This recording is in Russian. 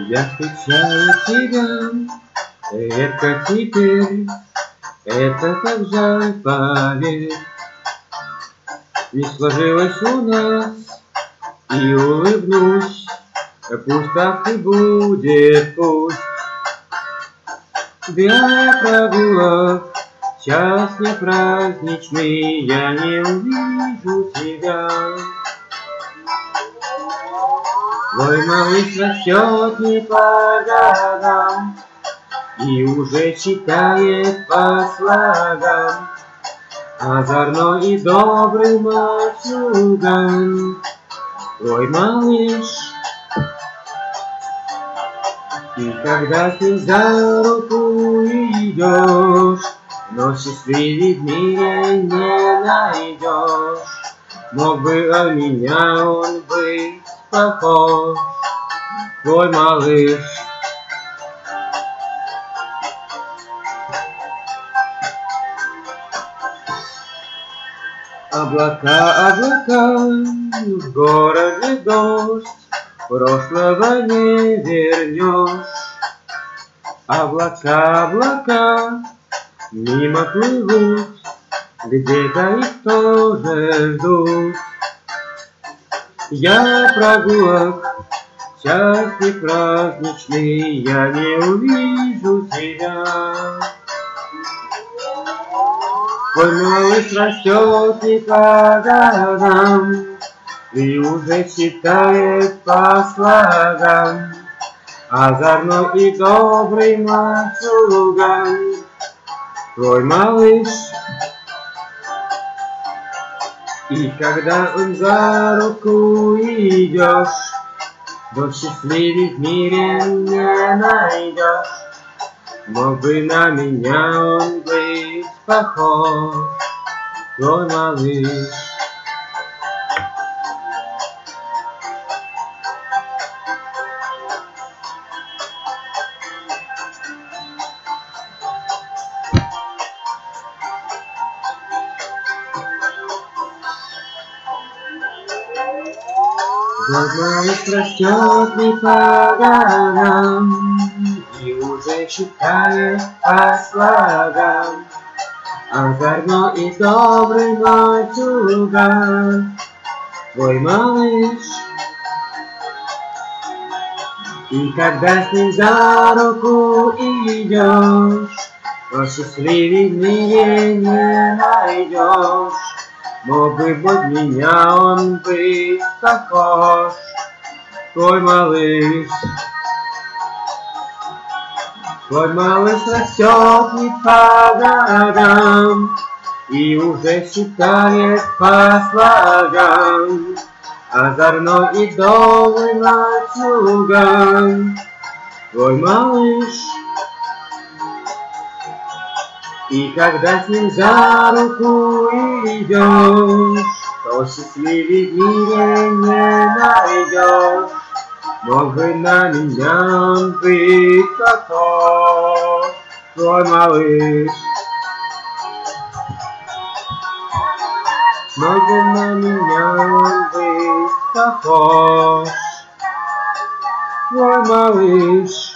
Я встречаю тебя редко теперь, это так жаль, поверь. Не сложилось у нас, и улыбнусь, пусть так и будет, пусть. Для прогулок час не праздничный, я не увижу тебя. Твой малыш растет не по годам и уже читает по слогам. Озорной и добрый мальчуган, твой малыш. И когда с ним за руку идешь, но счастливее в мире не найдешь. Мог бы о меня он быть похож, твой малыш. Облака, облака, в городе дождь, прошлого не вернешь. Облака, облака, мимо плывут, где-то их тоже ждут. Я прогулок, час не праздничный, я не увижу тебя. Твой малыш растет не по годам и уже читает по слогам. Озорной и добрый мальчуган, твой малыш. И когда он за руку идешь, то счастливее в мире не найдешь. Мог бы на меня он быть похож, твой малыш. Твой малыш растет не по годам и уже читает по слогам. Озорной и добрый мальчуган, твой малыш. И когда с ним за руку идешь, то счастливее в мире не найдешь. Мог бы под меня он быть похож, твой малыш. Твой малыш растет не по годам и уже читает по слогам. Озорной и добрый мальчуган, твой малыш. И когда с ним за руку идешь, то счастливее в мире не найдешь. Мог бы на меня он быть похож, твой малыш. Мог бы на меня он быть похож, твой малыш.